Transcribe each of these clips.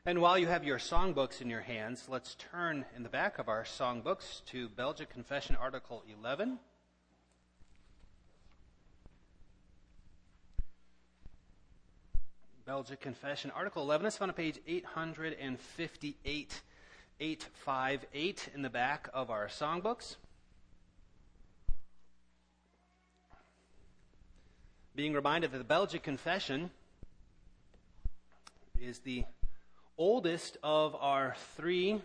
And while you have your songbooks in your hands, let's turn in the back of our songbooks to Belgic Confession, Article 11. Belgic Confession, Article 11 is found on page 858, 858 in the back of our songbooks. Being reminded that the Belgic Confession is the oldest of our three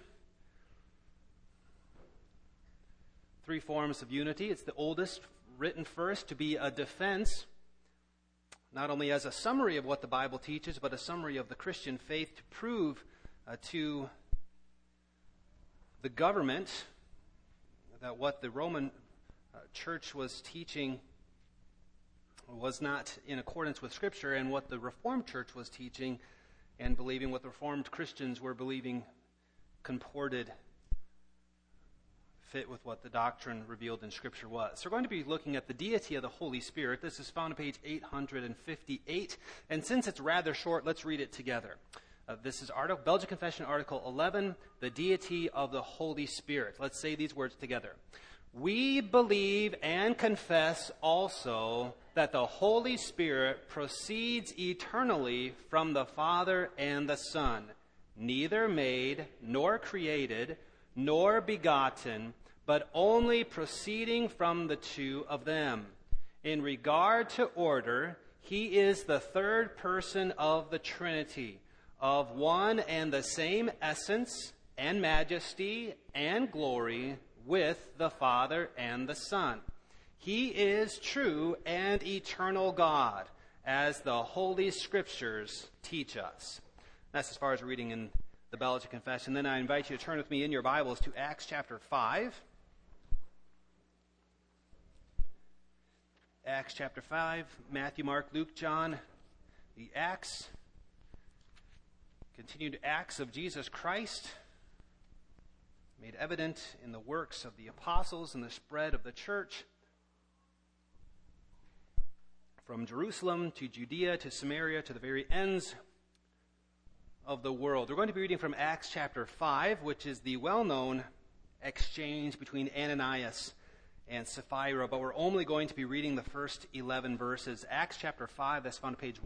forms of unity. It's the oldest, written first to be a defense, not only as a summary of what the Bible teaches, but a summary of the Christian faith to prove to the government that what the Roman Church was teaching was not in accordance with Scripture, and what the Reformed Church was teaching and believing, what the Reformed Christians were believing, comported, fit with what the doctrine revealed in Scripture was. So we're going to be looking at the deity of the Holy Spirit. This is found on page 858, and since it's rather short, let's read it together. This is Belgic Confession, Article 11, the deity of the Holy Spirit. Let's say these words together. We believe and confess also that the Holy Spirit proceeds eternally from the Father and the Son, neither made, nor created, nor begotten, but only proceeding from the two of them. In regard to order, he is the third person of the Trinity, of one and the same essence and majesty and glory with the Father and the Son. He is true and eternal God, as the Holy Scriptures teach us. That's as far as reading in the Belgic Confession. Then I invite you to turn with me in your Bibles to Acts chapter 5. Acts chapter 5, Matthew, Mark, Luke, John, the Acts, continued acts of Jesus Christ, made evident in the works of the apostles and the spread of the church from Jerusalem to Judea to Samaria to the very ends of the world. We're going to be reading from Acts chapter 5, which is the well-known exchange between Ananias and Sapphira, but we're only going to be reading the first 11 verses. Acts chapter 5, that's found on page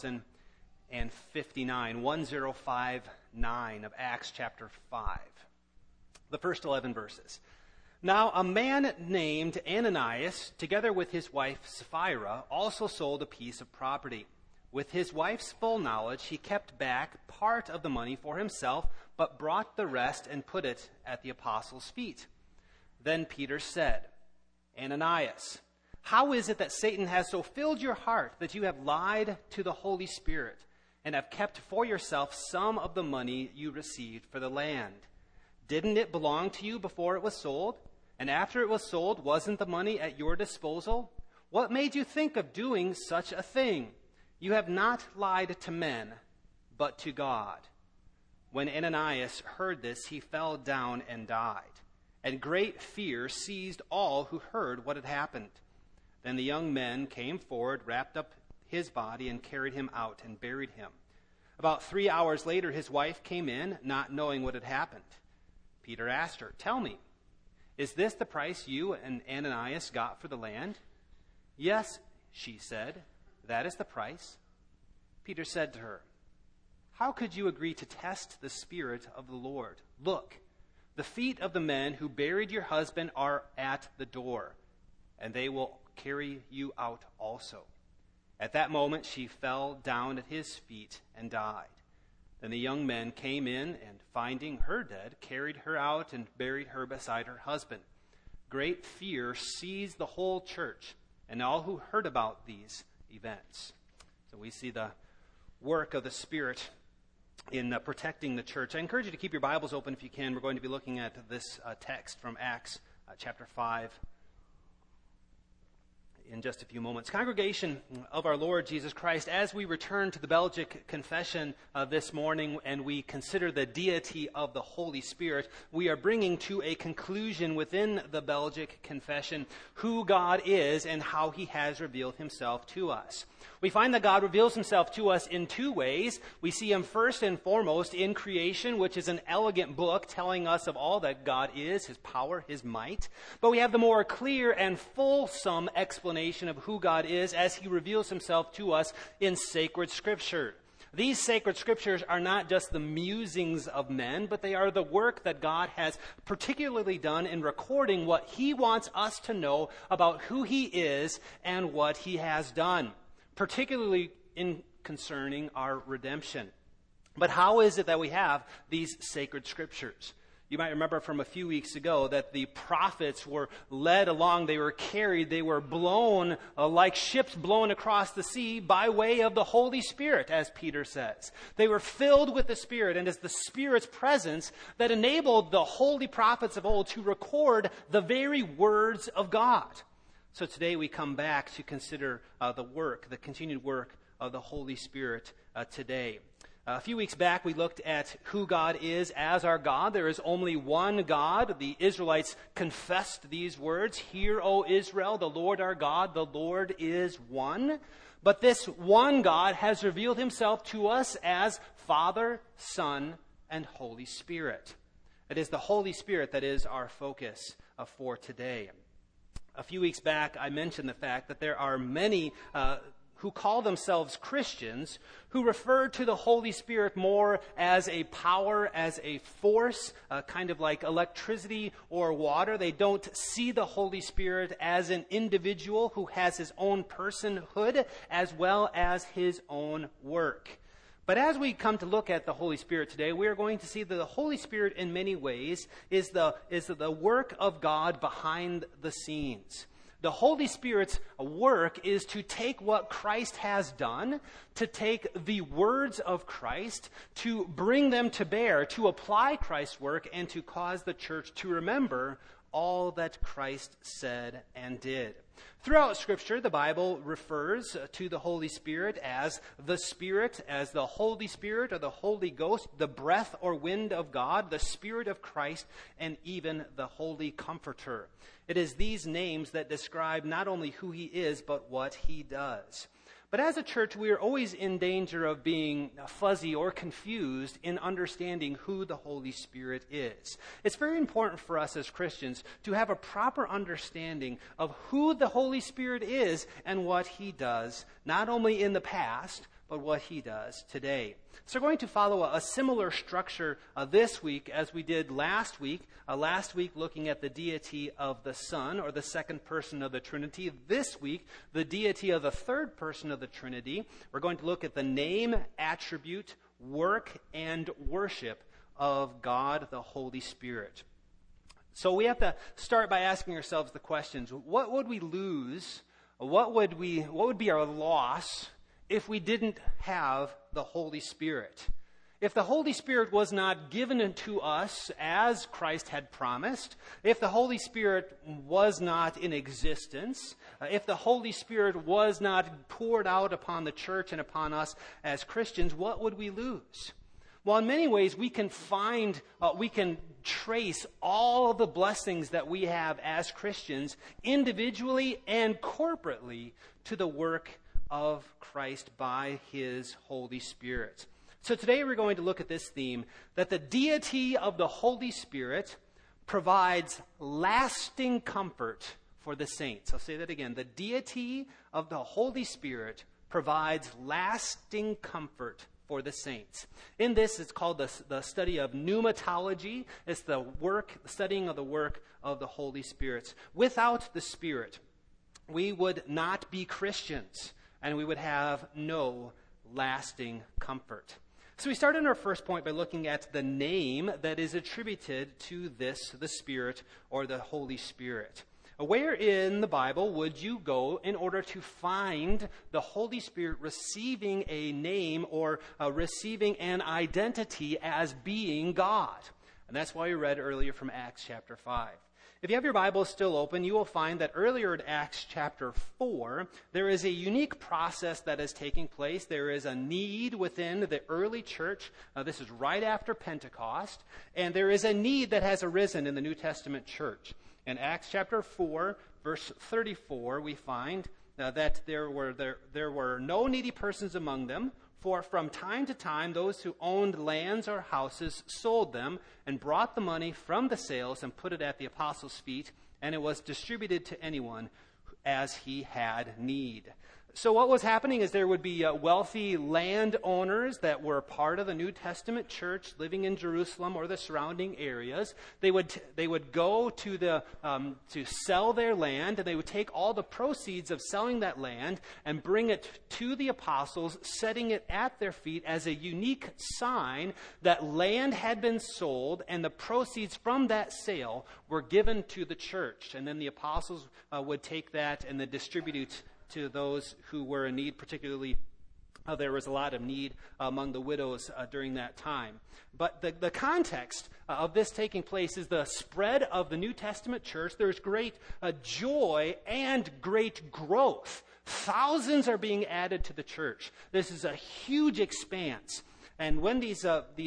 1059, 1059 of Acts chapter 5. The first 11 verses. Now a man named Ananias, together with his wife Sapphira, also sold a piece of property. With his wife's full knowledge, he kept back part of the money for himself, but brought the rest and put it at the apostles' feet. Then Peter said, Ananias, how is it that Satan has so filled your heart that you have lied to the Holy Spirit and have kept for yourself some of the money you received for the land? Didn't it belong to you before it was sold? And after it was sold, wasn't the money at your disposal? What made you think of doing such a thing? You have not lied to men, but to God. When Ananias heard this, he fell down and died. And great fear seized all who heard what had happened. Then the young men came forward, wrapped up his body, and carried him out and buried him. About 3 hours later, his wife came in, not knowing what had happened. Peter asked her, Tell me, is this the price you and Ananias got for the land? Yes, she said, that is the price. Peter said to her, How could you agree to test the Spirit of the Lord? Look, the feet of the men who buried your husband are at the door, and they will carry you out also. At that moment she fell down at his feet and died. Then the young men came in, and finding her dead, carried her out and buried her beside her husband. Great fear seized the whole church and all who heard about these events. So we see the work of the Spirit in protecting the church. I encourage you to keep your Bibles open if you can. We're going to be looking at this text from Acts chapter 5 in just a few moments. Congregation of our Lord Jesus Christ, as we return to the Belgic Confession this morning and we consider the deity of the Holy Spirit, we are bringing to a conclusion within the Belgic Confession who God is and how he has revealed himself to us. We find that God reveals himself to us in two ways. We see him first and foremost in creation, which is an elegant book telling us of all that God is, his power, his might. But we have the more clear and fulsome explanation of who God is as he reveals himself to us in sacred scripture. These sacred scriptures are not just the musings of men, but they are the work that God has particularly done in recording what he wants us to know about who he is and what he has done, particularly in concerning our redemption. But how is it that we have these sacred scriptures? You might remember from a few weeks ago that the prophets were led along, they were carried, they were blown like ships blown across the sea by way of the Holy Spirit, as Peter says. They were filled with the Spirit, and it's the Spirit's presence that enabled the holy prophets of old to record the very words of God. So today we come back to consider the continued work of the Holy Spirit today. A few weeks back, we looked at who God is as our God. There is only one God. The Israelites confessed these words, "Hear, O Israel, the Lord our God, the Lord is one." But this one God has revealed himself to us as Father, Son, and Holy Spirit. It is the Holy Spirit that is our focus for today. A few weeks back, I mentioned the fact that there are many who call themselves Christians who refer to the Holy Spirit more as a power, as a force, kind of like electricity or water. They don't see the Holy Spirit as an individual who has his own personhood as well as his own work. But as we come to look at the Holy Spirit today, we are going to see that the Holy Spirit in many ways is the work of God behind the scenes. The Holy Spirit's work is to take what Christ has done, to take the words of Christ, to bring them to bear, to apply Christ's work, and to cause the church to remember all that Christ said and did. Throughout Scripture, the Bible refers to the Holy Spirit, as the Holy Spirit or the Holy Ghost, the breath or wind of God, the Spirit of Christ, and even the Holy Comforter. It is these names that describe not only who he is, but what he does. But as a church, we are always in danger of being fuzzy or confused in understanding who the Holy Spirit is. It's very important for us as Christians to have a proper understanding of who the Holy Spirit is and what he does, not only in the past, but what he does today. So we're going to follow a similar structure this week as we did last week. Last week looking at the deity of the Son, or the second person of the Trinity. This week, the deity of the third person of the Trinity. We're going to look at the name, attribute, work, and worship of God, the Holy Spirit. So we have to start by asking ourselves the questions: what would we lose? What would be our loss if we didn't have the Holy Spirit? If the Holy Spirit was not given to us as Christ had promised, if the Holy Spirit was not in existence, if the Holy Spirit was not poured out upon the church and upon us as Christians, what would we lose? Well, in many ways, we can trace all the blessings that we have as Christians individually and corporately to the work of Christ by his Holy Spirit. So today we're going to look at this theme, that the deity of the Holy Spirit provides lasting comfort for the saints. I'll say that again. The deity of the Holy Spirit provides lasting comfort for the saints. In this, it's called the study of pneumatology. It's the studying of the work of the Holy Spirit. Without the Spirit, we would not be Christians, and we would have no lasting comfort. So we start in our first point by looking at the name that is attributed to the Spirit or the Holy Spirit. Where in the Bible would you go in order to find the Holy Spirit receiving a name or receiving an identity as being God? And that's why we read earlier from Acts chapter 5. If you have your Bibles still open, you will find that earlier in Acts chapter 4, there is a unique process that is taking place. There is a need within the early church. This is right after Pentecost. And there is a need that has arisen in the New Testament church. In Acts chapter 4, verse 34, we find that there were no needy persons among them, for from time to time those who owned lands or houses sold them and brought the money from the sales and put it at the apostles' feet, and it was distributed to anyone as he had need. So what was happening is there would be wealthy landowners that were part of the New Testament church living in Jerusalem or the surrounding areas. They would go to sell their land, and they would take all the proceeds of selling that land and bring it to the apostles, setting it at their feet as a unique sign that land had been sold, and the proceeds from that sale were given to the church. And then the apostles would take that and then distribute it to those who were in need, particularly there was a lot of need among the widows during that time. But the context of this taking place is the spread of the New Testament church. There's great joy and great growth. Thousands are being added to the church. This is a huge expanse. And when these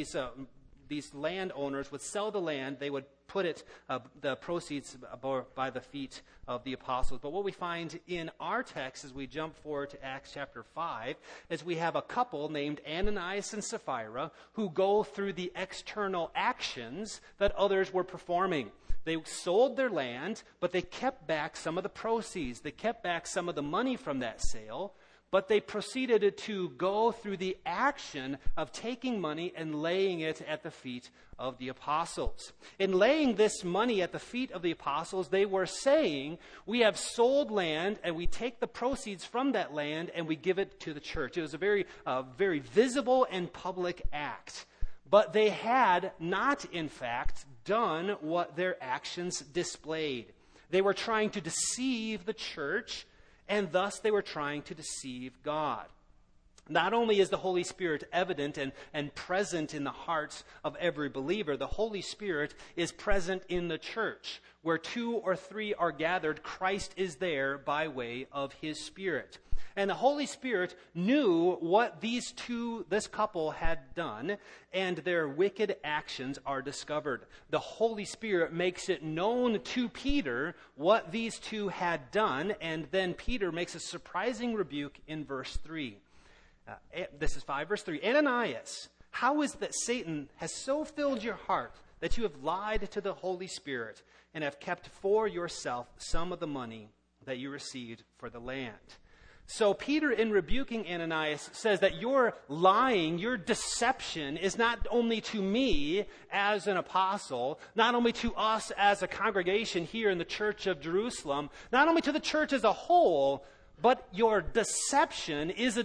landowners would sell the land, they would put the proceeds by the feet of the apostles. But what we find in our text as we jump forward to Acts chapter 5 is we have a couple named Ananias and Sapphira who go through the external actions that others were performing. They sold their land, but they kept back some of the proceeds. They kept back some of the money from that sale, but they proceeded to go through the action of taking money and laying it at the feet of the apostles. In laying this money at the feet of the apostles, they were saying, we have sold land and we take the proceeds from that land and we give it to the church. It was a very visible and public act. But they had not, in fact, done what their actions displayed. They were trying to deceive the church, and thus they were trying to deceive God. Not only is the Holy Spirit evident and present in the hearts of every believer, the Holy Spirit is present in the church. Where 2 or 3 are gathered, Christ is there by way of his Spirit. And the Holy Spirit knew what this couple had done, and their wicked actions are discovered. The Holy Spirit makes it known to Peter what these two had done, and then Peter makes a surprising rebuke in verse 3. This is 5 verse 3. Ananias, how is that Satan has so filled your heart that you have lied to the Holy Spirit and have kept for yourself some of the money that you received for the land? So Peter, in rebuking Ananias, says that your lying, your deception is not only to me as an apostle, not only to us as a congregation here in the church of Jerusalem, not only to the church as a whole, but your deception is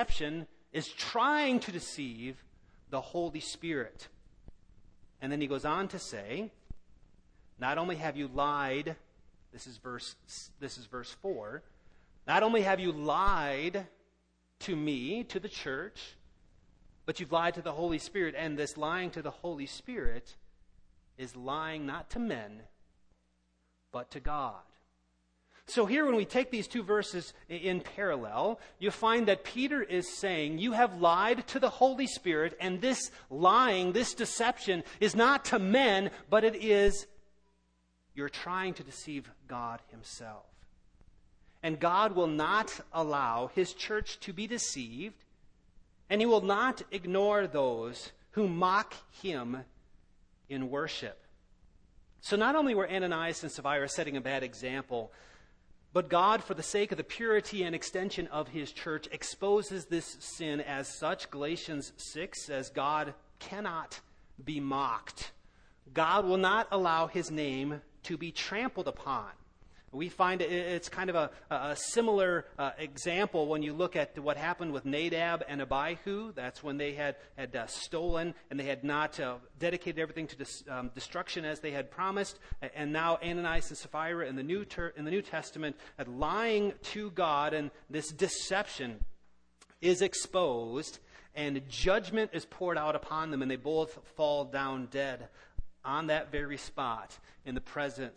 trying to deceive the Holy Spirit. And then he goes on to say, not only have you lied, this is verse 4, not only have you lied to me, to the church, but you've lied to the Holy Spirit. And this lying to the Holy Spirit is lying not to men, but to God. So here, when we take these two verses in parallel, you find that Peter is saying, you have lied to the Holy Spirit, and this lying, this deception, is not to men, but it is, you're trying to deceive God himself. And God will not allow his church to be deceived, and he will not ignore those who mock him in worship. So not only were Ananias and Sapphira setting a bad example, but God, for the sake of the purity and extension of his church, exposes this sin as such. Galatians 6 says God cannot be mocked. God will not allow his name to be trampled upon. We find it's kind of a similar example when you look at what happened with Nadab and Abihu. That's when they had stolen and they had not dedicated everything to destruction as they had promised. And now Ananias and Sapphira in the New Testament had lying to God, and this deception is exposed, and judgment is poured out upon them, and they both fall down dead on that very spot in the presence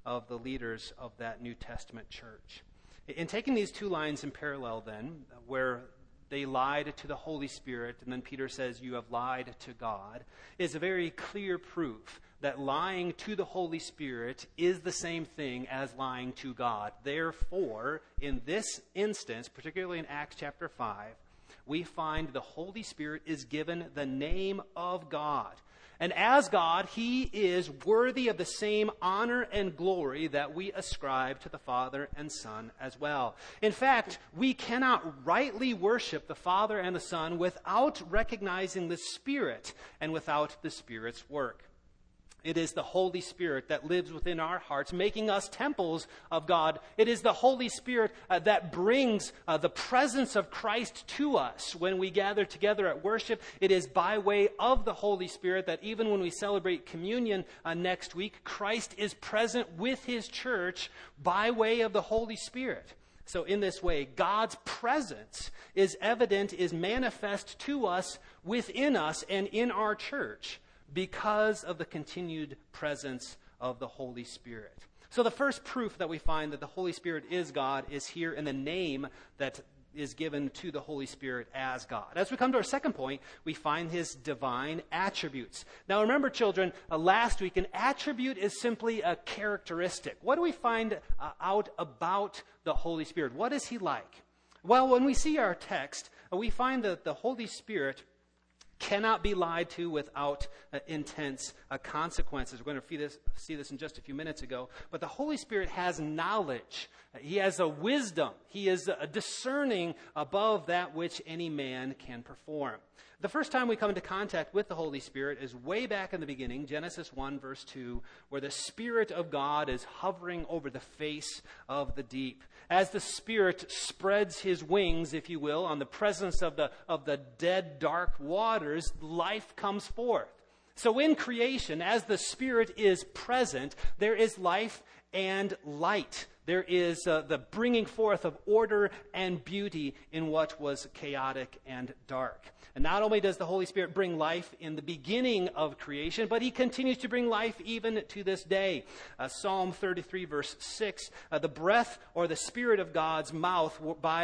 of the leaders of that New Testament church. In taking these two lines in parallel then, where they lied to the Holy Spirit, and then Peter says, you have lied to God, is a very clear proof that lying to the Holy Spirit is the same thing as lying to God. Therefore, in this instance, particularly in Acts chapter 5, we find the Holy Spirit is given the name of God. And as God, he is worthy of the same honor and glory that we ascribe to the Father and Son as well. In fact, we cannot rightly worship the Father and the Son without recognizing the Spirit and without the Spirit's work. It is the Holy Spirit that lives within our hearts, making us temples of God. It is the Holy Spirit that brings the presence of Christ to us when we gather together at worship. It is by way of the Holy Spirit that even when we celebrate communion next week, Christ is present with his church by way of the Holy Spirit. So in this way, God's presence is evident, is manifest to us, within us, and in our church, because of the continued presence of the Holy Spirit. So the first proof that we find that the Holy Spirit is God is here in the name that is given to the Holy Spirit as God. As we come to our second point, we find his divine attributes. Now remember, children, last week, an attribute is simply a characteristic. What do we find out about the Holy Spirit? What is he like? Well, when we see our text, we find that the Holy Spirit cannot be lied to without intense consequences. We're going to see this in just a few minutes ago. But the Holy Spirit has knowledge. He has a wisdom. He is discerning above that which any man can perform. The first time we come into contact with the Holy Spirit is way back in the beginning, Genesis 1, verse 2, where the Spirit of God is hovering over the face of the deep. As the Spirit spreads his wings, if you will, on the presence of the dead, dark waters, life comes forth. So in creation, as the Spirit is present, there is life and light. There is the bringing forth of order and beauty in what was chaotic and dark. And not only does the Holy Spirit bring life in the beginning of creation, but he continues to bring life even to this day. Psalm 33, verse 6, the breath or the Spirit of God's mouth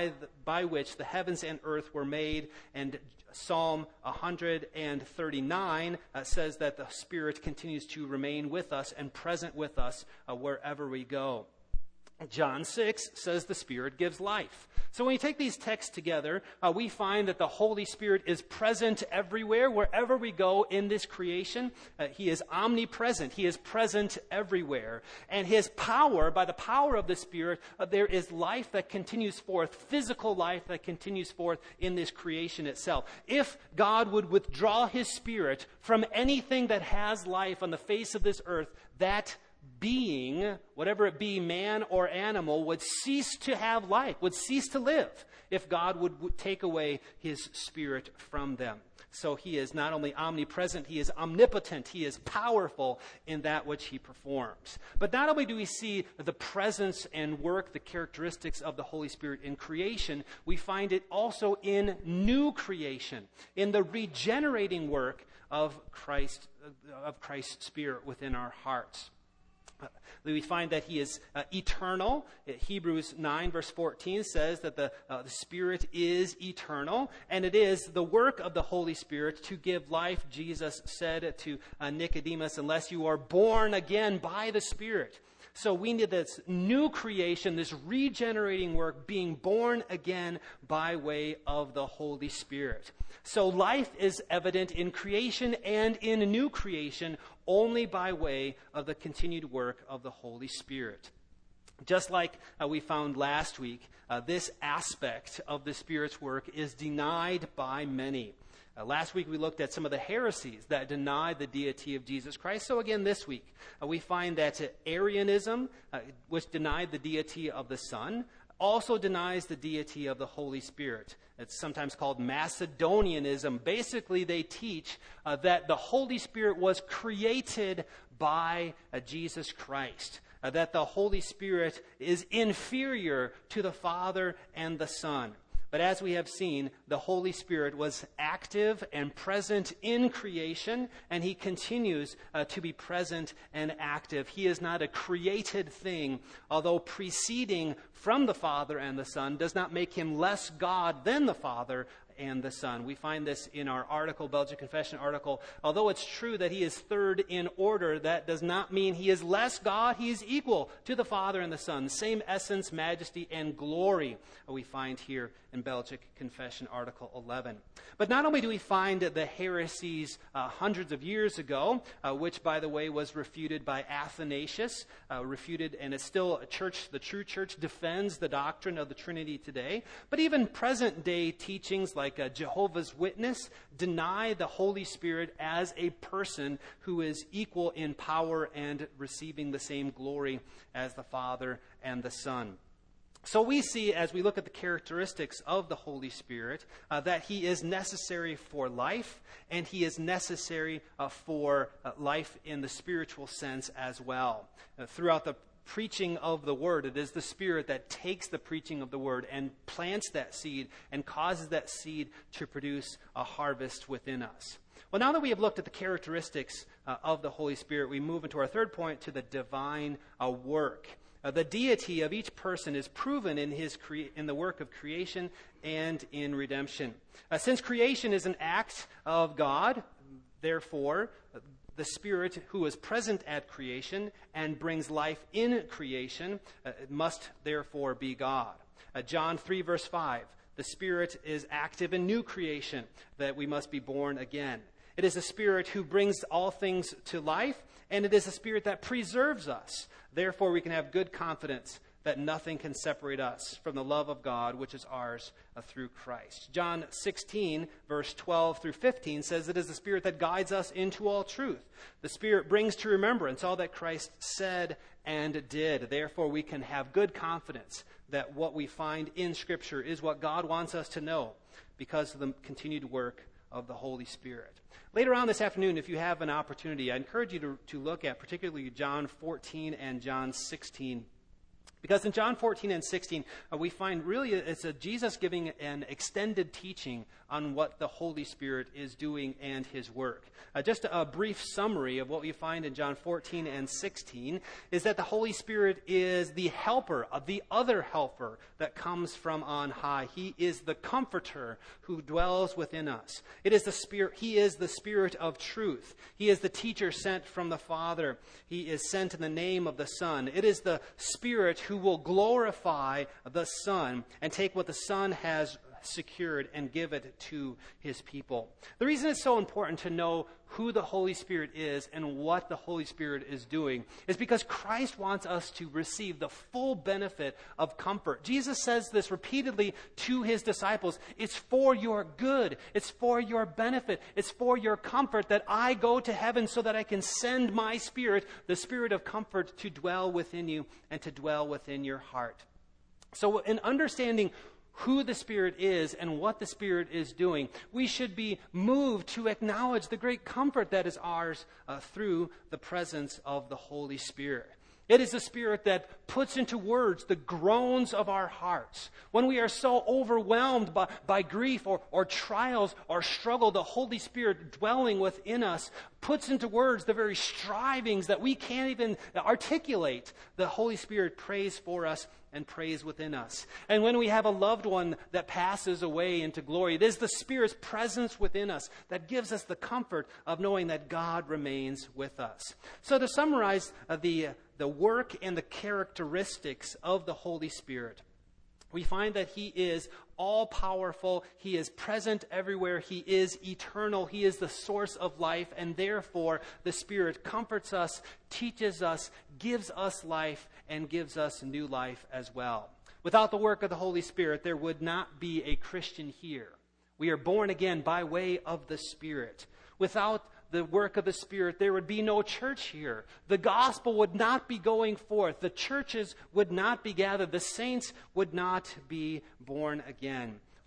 by which the heavens and earth were made. And Psalm 139 says that the Spirit continues to remain with us and present with us wherever we go. John 6 says the Spirit gives life. So when you take these texts together, we find that the Holy Spirit is present everywhere, wherever we go in this creation. He is omnipresent. He is present everywhere. And his power, by the power of the Spirit, there is life that continues forth, physical life that continues forth in this creation itself. If God would withdraw his Spirit from anything that has life on the face of this earth, that being, whatever it be, man or animal, would cease to have life, would cease to live if God would take away his Spirit from them. So he is not only omnipresent, he is omnipotent, he is powerful in that which he performs. But not only do we see the presence and work, the characteristics of the Holy Spirit in creation, we find it also in new creation, in the regenerating work of Christ's Spirit within our hearts. We find that he is eternal. Hebrews 9 verse 14 says that the Spirit is eternal, and it is the work of the Holy Spirit to give life. Jesus said to Nicodemus, unless you are born again by the Spirit. So we need this new creation, this regenerating work, being born again by way of the Holy Spirit. So life is evident in creation and in new creation only by way of the continued work of the Holy Spirit. Just like we found last week, this aspect of the Spirit's work is denied by many. Last week we looked at some of the heresies that deny the deity of Jesus Christ. So again this week we find that Arianism, which denied the deity of the Son, also denies the deity of the Holy Spirit. It's sometimes called Macedonianism. Basically they teach that the Holy Spirit was created by Jesus Christ. That the Holy Spirit is inferior to the Father and the Son. But as we have seen, the Holy Spirit was active and present in creation, and he continues to be present and active. He is not a created thing, although proceeding from the Father and the Son does not make him less God than the Father and the Son. We find this in our article, Belgian Confession article. Although it's true that he is third in order, that does not mean he is less God. He is equal to the Father and the Son. Same essence, majesty, and glory we find here in Belgic Confession article 11. But not only do we find the heresies hundreds of years ago, which, by the way, was refuted by Athanasius, and it's still a church, the true church defends the doctrine of the Trinity today, but even present-day teachings like Jehovah's Witness deny the Holy Spirit as a person who is equal in power and receiving the same glory as the Father and the Son. So we see, as we look at the characteristics of the Holy Spirit, that he is necessary for life, and he is necessary for life in the spiritual sense as well. Throughout the preaching of the Word, it is the Spirit that takes the preaching of the Word and plants that seed and causes that seed to produce a harvest within us. Well, now that we have looked at the characteristics of the Holy Spirit, we move into our third point, to the divine work. The deity of each person is proven in the work of creation and in redemption. Since creation is an act of God, therefore, the Spirit who is present at creation and brings life in creation must therefore be God. John 3, verse 5, the Spirit is active in new creation, that we must be born again. It is the Spirit who brings all things to life, and it is the Spirit that preserves us. Therefore, we can have good confidence that nothing can separate us from the love of God, which is ours through Christ. John 16, verse 12 through 15 says it is the Spirit that guides us into all truth. The Spirit brings to remembrance all that Christ said and did. Therefore, we can have good confidence that what we find in Scripture is what God wants us to know because of the continued work of the Holy Spirit. Later on this afternoon, if you have an opportunity, I encourage you to look at particularly John 14 and John 16. Because in John 14 and 16, we find really it's Jesus giving an extended teaching on what the Holy Spirit is doing and his work. Just a brief summary of what we find in John 14 and 16 is that the Holy Spirit is the helper, the other helper that comes from on high. He is the comforter who dwells within us. It is the Spirit. He is the Spirit of truth. He is the teacher sent from the Father. He is sent in the name of the Son. It is the Spirit who will glorify the Son and take what the Son has secured and give it to his people. The reason it's so important to know who the Holy Spirit is and what the Holy Spirit is doing is because Christ wants us to receive the full benefit of comfort. Jesus says this repeatedly to his disciples. It's for your good. It's for your benefit. It's for your comfort that I go to heaven so that I can send my Spirit, the Spirit of comfort, to dwell within you and to dwell within your heart. So in understanding who the Spirit is and what the Spirit is doing, we should be moved to acknowledge the great comfort that is ours through the presence of the Holy Spirit. It is the Spirit that puts into words the groans of our hearts. When we are so overwhelmed by grief or trials or struggle, the Holy Spirit dwelling within us puts into words the very strivings that we can't even articulate. The Holy Spirit prays for us and prays within us. And when we have a loved one that passes away into glory, it is the Spirit's presence within us that gives us the comfort of knowing that God remains with us. So to summarize the work and the characteristics of the Holy Spirit, we find that he is all-powerful, he is present everywhere, he is eternal, he is the source of life, and therefore the Spirit comforts us, teaches us, gives us life, and gives us new life as well. Without the work of the Holy Spirit, there would not be a Christian here. We are born again by way of the Spirit. Without the work of the Spirit, there would be no church here. The gospel would not be going forth. The churches would not be gathered. The saints would not be born again.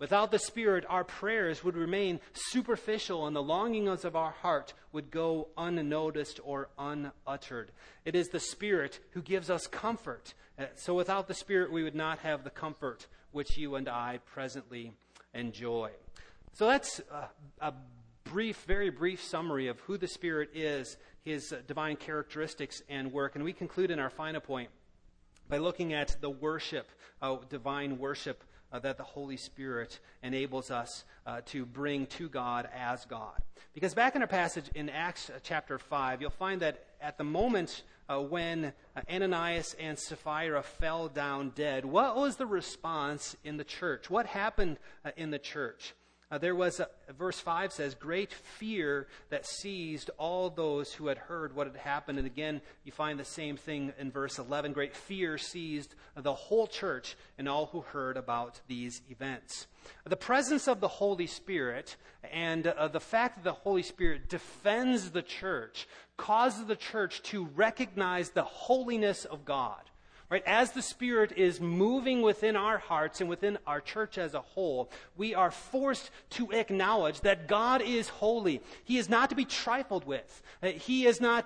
Without the Spirit, our prayers would remain superficial and the longings of our heart would go unnoticed or unuttered. It is the Spirit who gives us comfort. So without the Spirit, we would not have the comfort which you and I presently enjoy. So that's a very brief summary of who the Spirit is, his divine characteristics and work. And we conclude in our final point by looking at the worship, divine worship that the Holy Spirit enables us to bring to God as God. Because back in our passage in Acts chapter 5, you'll find that at the moment when Ananias and Sapphira fell down dead, what was the response in the church? What happened in the church? There was, verse 5 says, great fear that seized all those who had heard what had happened. And again, you find the same thing in verse 11. Great fear seized the whole church and all who heard about these events. The presence of the Holy Spirit and the fact that the Holy Spirit defends the church causes the church to recognize the holiness of God. Right? As the Spirit is moving within our hearts and within our church as a whole, we are forced to acknowledge that God is holy. He is not to be trifled with. He is not,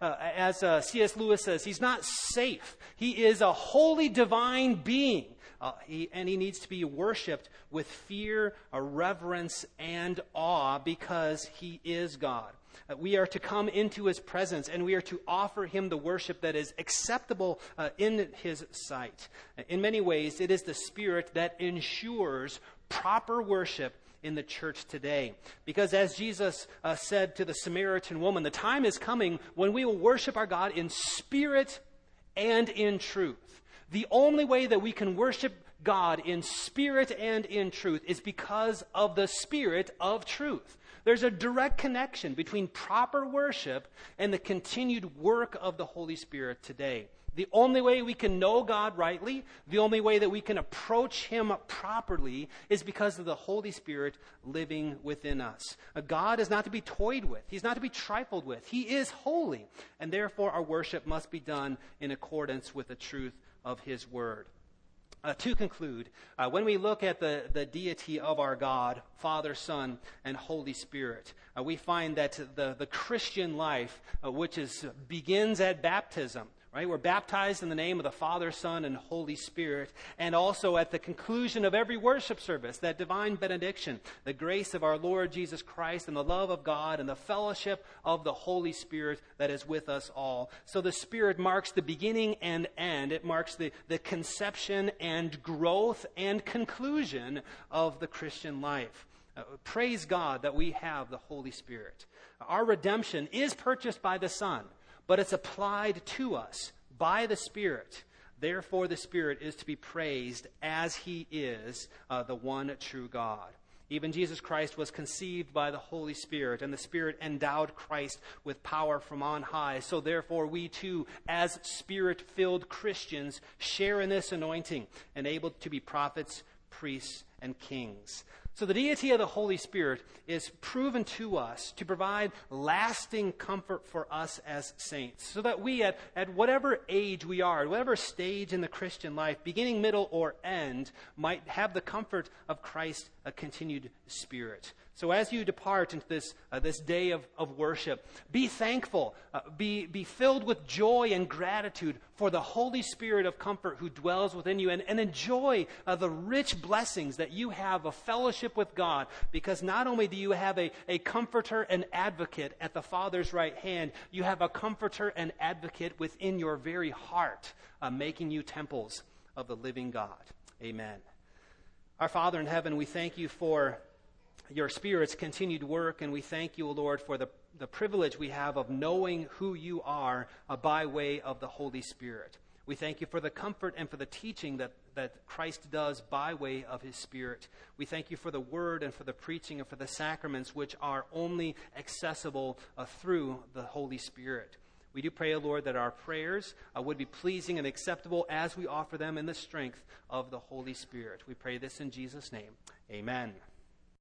as C.S. Lewis says, he's not safe. He is a holy divine being. He needs to be worshipped with fear, reverence, and awe because he is God. We are to come into his presence and we are to offer him the worship that is acceptable in his sight. In many ways, it is the Spirit that ensures proper worship in the church today. Because as Jesus said to the Samaritan woman, the time is coming when we will worship our God in spirit and in truth. The only way that we can worship God in spirit and in truth is because of the Spirit of truth. There's a direct connection between proper worship and the continued work of the Holy Spirit today. The only way we can know God rightly, the only way that we can approach him properly is because of the Holy Spirit living within us. God is not to be toyed with. He's not to be trifled with. He is holy, and therefore our worship must be done in accordance with the truth of his word. To conclude, when we look at the deity of our God, Father, Son, and Holy Spirit, we find that the Christian life, which begins at baptism, right? We're baptized in the name of the Father, Son, and Holy Spirit. And also at the conclusion of every worship service, that divine benediction, the grace of our Lord Jesus Christ and the love of God and the fellowship of the Holy Spirit that is with us all. So the Spirit marks the beginning and end. It marks the conception and growth and conclusion of the Christian life. Praise God that we have the Holy Spirit. Our redemption is purchased by the Son, but it's applied to us by the Spirit. Therefore, the Spirit is to be praised as he is the one true God. Even Jesus Christ was conceived by the Holy Spirit, and the Spirit endowed Christ with power from on high. So therefore, we too, as Spirit-filled Christians, share in this anointing, enabled to be prophets, priests, and kings. So the deity of the Holy Spirit is proven to us to provide lasting comfort for us as saints, so that we, at whatever age we are, at whatever stage in the Christian life, beginning, middle, or end, might have the comfort of Christ's continued Spirit. So as you depart into this day of worship, be thankful, be filled with joy and gratitude for the Holy Spirit of comfort who dwells within you, and enjoy the rich blessings that you have of fellowship with God, because not only do you have a comforter and advocate at the Father's right hand, you have a comforter and advocate within your very heart, making you temples of the living God. Amen. Our Father in heaven, we thank you for your Spirit's continued work, and we thank you, O Lord, for the privilege we have of knowing who you are by way of the Holy Spirit. We thank you for the comfort and for the teaching that Christ does by way of his Spirit. We thank you for the word and for the preaching and for the sacraments, which are only accessible through the Holy Spirit. We do pray, O Lord, that our prayers would be pleasing and acceptable as we offer them in the strength of the Holy Spirit. We pray this in Jesus' name. Amen.